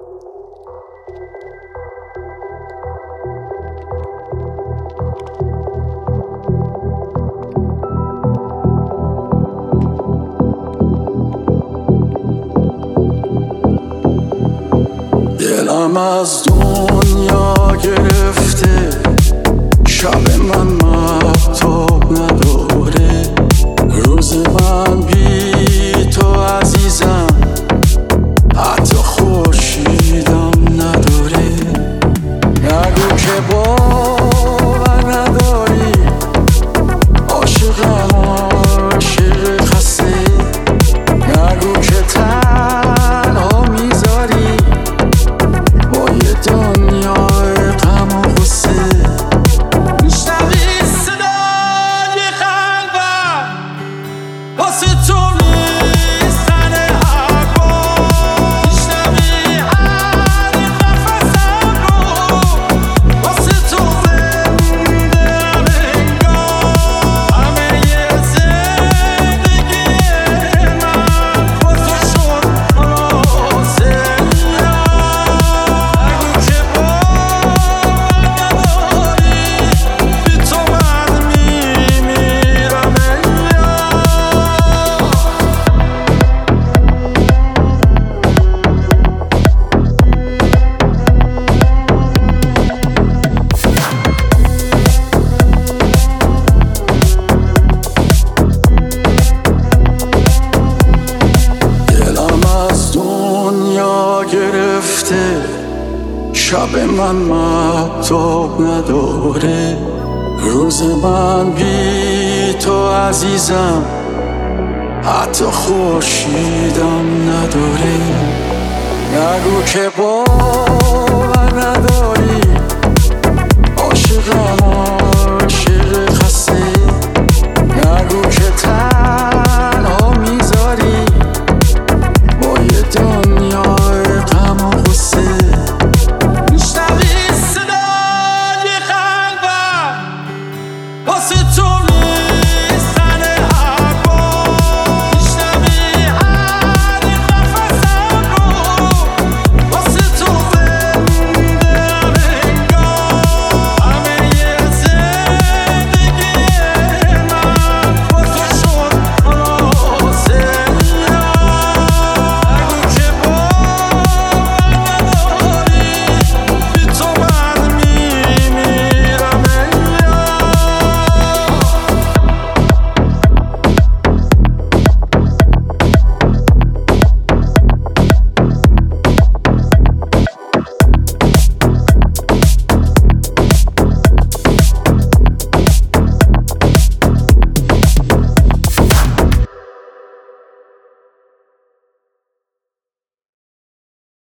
دلم از دنیا گرفته، شب من مهتاب نداره، روز من بی تو عزیزم حتی خورشیدم نداره. نگو که باور نداری، عاشقم عاشق خسته، نگو که تنها میذاری با یه دنیای غم و غصه. میشنوی صدای قلبم واسه تو میزنه هر بار، میشنوی هر نفسم رو واسه تو زنده انگار. همه زندگی من واسه شد خلاصه. نگو که باور نداری، بی تو من میمیرم دلم از دنیا گرفته، شب من مهتاب نداره، روز من بی تو عزیزم حتی خورشیدم نداره. نگو که باور نداری، عاشقم